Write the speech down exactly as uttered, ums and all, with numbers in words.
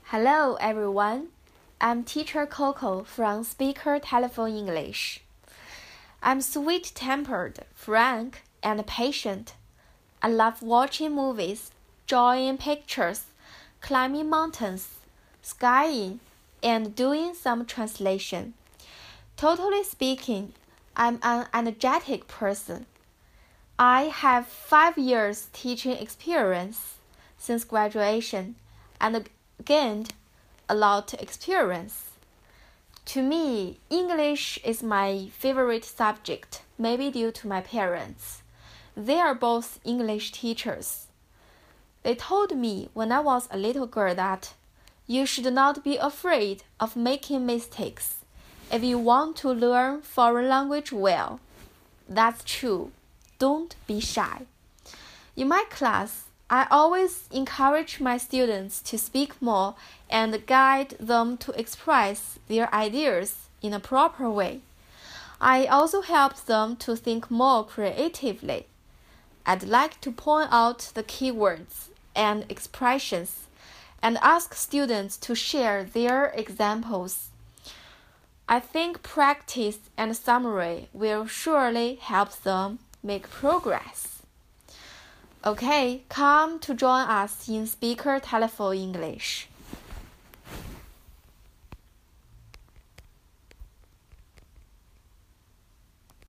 Hello everyone, I'm teacher Coco from Speaker Telephone English. I'm sweet-tempered, frank, and patient. I love watching movies, drawing pictures, climbing mountains, skiing, and doing some translation. Totally speaking, I'm an energetic person. I have five years teaching experience since graduation and gained a lot of experience. To me, English is my favorite subject, maybe due to my parents. They are both English teachers. They told me when I was a little girl that you should not be afraid of making mistakes if you want to learn foreign language well. That's true. Don't be shy. In my class, I always encourage my students to speak more and guide them to express their ideas in a proper way. I also help them to think more creatively. I'd like to point out the keywords and expressions and ask students to share their examples. I think practice and summary will surely help them make progress. Okay, come to join us in Speaker Telephone English.